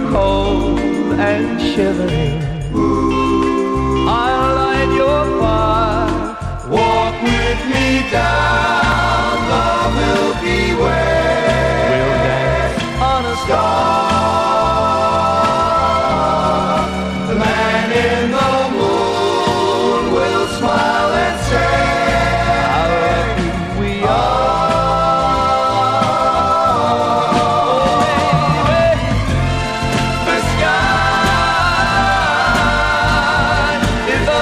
cold and shivering, I'll light your fire. Walk with me down the Milky Way. We'll dance on a star. The man in the moon will smile and say, how lucky we are. Baby, the sky is the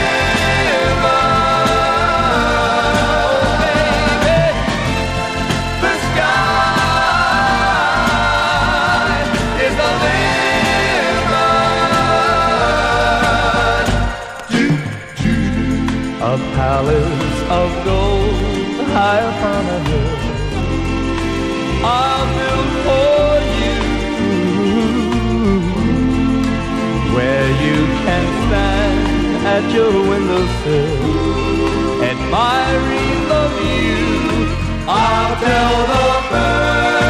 limit. Baby, the sky is the limit. A palace of gold high upon a hill I'll build for you, where you can stand at your windowsill, admiring the view. I'll tell